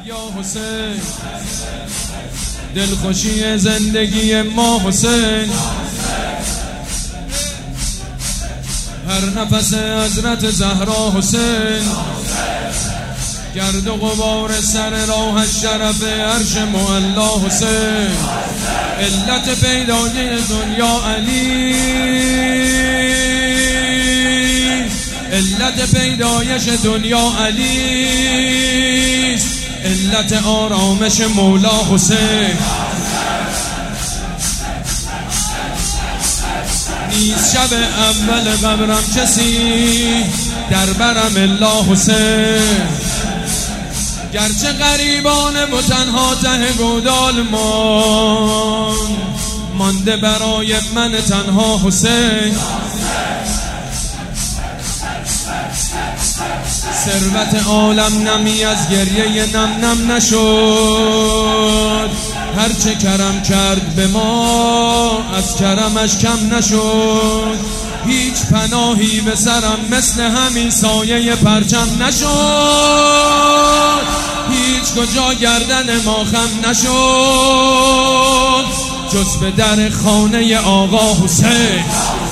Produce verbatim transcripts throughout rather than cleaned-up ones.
یا حسین، دلخوشی زندگی ما حسین. هر نفس حضرت زهرا حسین، گرد و غبار سر راه شرف عرش معلا حسین. علت پیدای دنیا علی، علت پیدایش دنیا علی، علت آرامش مولا حسین. نیست شب اول قبرم کسی، در برم الا حسین. گرچه غریبانه و تنها ته گودال مان، مانده برای من تنها حسین. ثروت عالم نمی از گریه نم نم نشد، هرچه کرم کرد به ما از کرمش کم نشد. هیچ پناهی به سرم مثل همین سایه پرچم نشد، هیچ کجا گردن ما خم نشد جز به در خانه آقا حسین.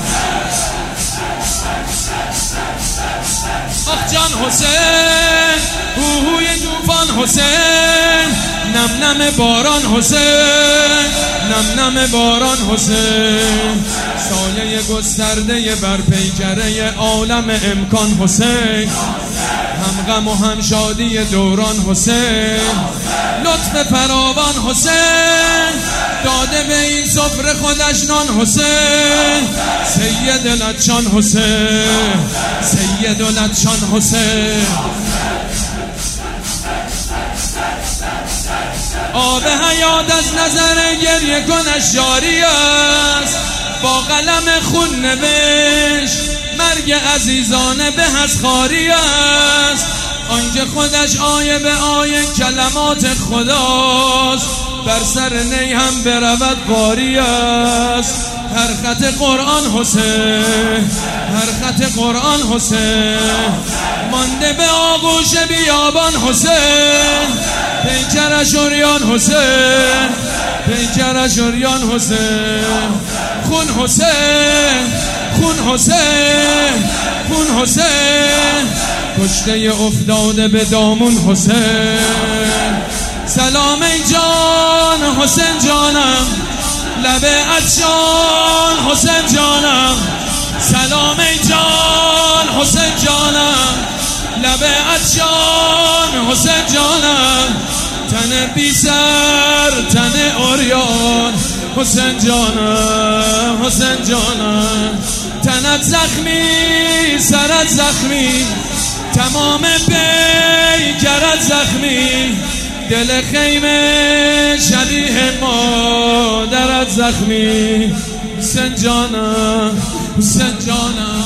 آخ جان حسین، هوهوی طوفان حسین، نم نم باران حسین، نم نم باران حسین. سایه گسترده بر پیکره عالم امکان حسین، هم غم و هم شادی دوران حسین. لطف فراوان حسین، داده به این سفره خودش نان حسین. سید لچان حسین، سید لچان حسین. آب حیات از نظر گریه کنش جاری است، با قلم خون نوشت مرگ عزیزانه به از خاری است. آنکه خودش آیه به آیه کلمات خداست، بر سر نی هم برود قاری است. هر خط قرآن حسین، هر خط قرآن حسین، مانده به آغوش بیابان حسین. پیکرش اوریان حسین، پیکرش اوریان حسین. خون حسین، خون حسین، خون حسین. کشته افتاده به دامون حسین. سلام ای جان حسین جانم، لب عطشان حسین جانم. سلام ای جان حسین جانم، لب عطشان حسین جانم. تن بی سر تن اوریان حسین جانم، حسین جانم. تنت زخمی سرت زخمی، تمام پیکرت زخمی. دل خیمه شبیه مادرت زخمی. حسین جانم، حسین جانم.